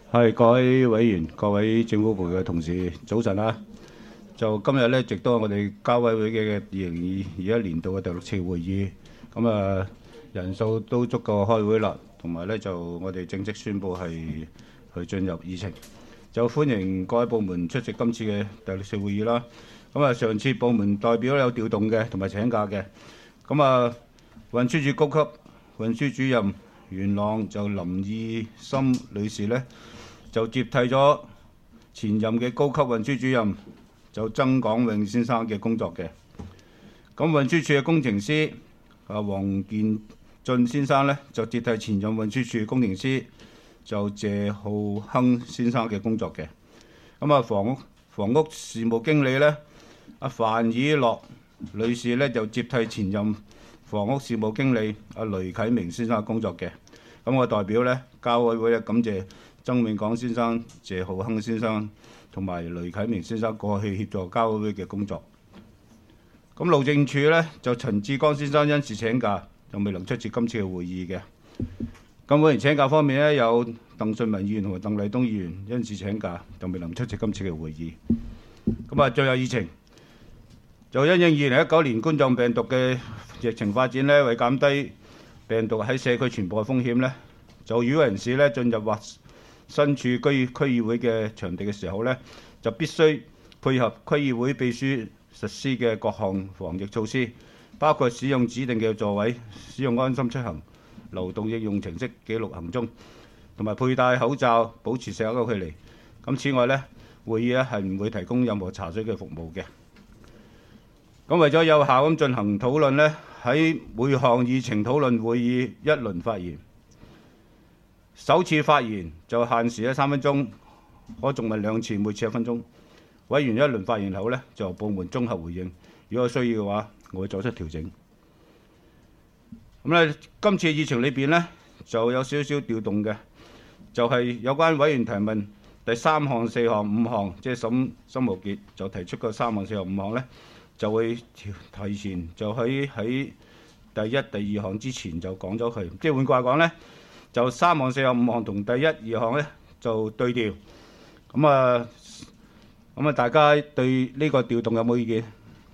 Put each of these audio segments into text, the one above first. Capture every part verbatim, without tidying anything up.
係各位委員、各位政府部嘅同事，早晨啊！就今日咧，亦都係我哋交委會嘅二零二一年度嘅第六次會議。咁啊，人數都足夠開會啦，同埋咧就我哋正式宣布係去進入議程。就歡迎各位部門出席今次嘅第六次會議啦。咁啊，上次部門代表有調動嘅，同埋請假嘅。咁啊，運輸署高級運輸主任元朗就林義森女士咧，就接替咗前任嘅高級運輸主任就曾廣永先生嘅工作嘅。咁運輸署嘅工程師啊黃建進先生咧，就接替前任運輸署工程師就謝浩鏗先生嘅工作嘅。咁啊，房屋房屋事務經理咧，阿范以樂女士咧，就接替前任房屋事務經理阿雷啟明先生嘅工作嘅。咁我代表咧交委會咧，感謝曾永廣先生、謝浩鏗先生同埋雷啟明先生過去協助交委會嘅工作。咁路政署咧就陳志剛先生因事請假，就未能出席今次嘅會議嘅。咁委員請假方面咧，有鄧俊文議員同埋鄧麗東議員因事請假，就未能出席今次嘅會議。咁啊，最後議程就因應二零一九年冠狀病毒嘅疫情發展咧，為減低病毒喺社區傳播嘅風險咧，就與會人士咧進入或身處區區議會嘅場地嘅時候咧，就必須配合區議會秘書實施嘅各項防疫措施，包括使用指定嘅座位、使用安心出行、流動應用程式記錄行蹤，同埋佩戴口罩、保持社交距離。咁此外咧，會議咧係唔會提供任何茶水嘅服務嘅。咁為咗有效咁進行討論咧，喺每項議程討論會議一輪發言。首次發言就限時咧三分鐘，可重問兩次，每次一分鐘。委員一輪發言後咧，就由部門綜合回應。如果有需要嘅話，我會作出調整。咁咧，今次議程裏邊咧就有少少調動嘅，就係、是、有關委員提問第三項、四項、五項，即係沈沈無傑就提出個三項、四項、五項咧，就會提前就喺喺第一、第二項之前就講咗佢。即係換句話講咧，就三項、四項、五項同第一、二項咧就對調。咁啊，咁啊，大家對呢個調動有冇意見？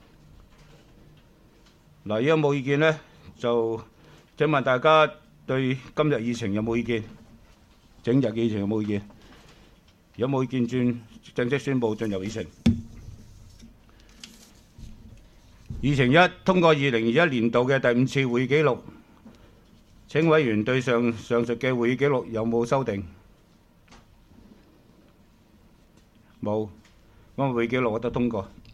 嗱，如果冇意見咧，就請問大家對今日議程有冇意見？整日議程有冇意見？有冇意見轉正式宣佈進入議程？議程一，通過二零二一年度嘅第五次會議記錄。請委員對上上述嘅會議記錄有冇修訂？冇，咁會議記錄我都通過。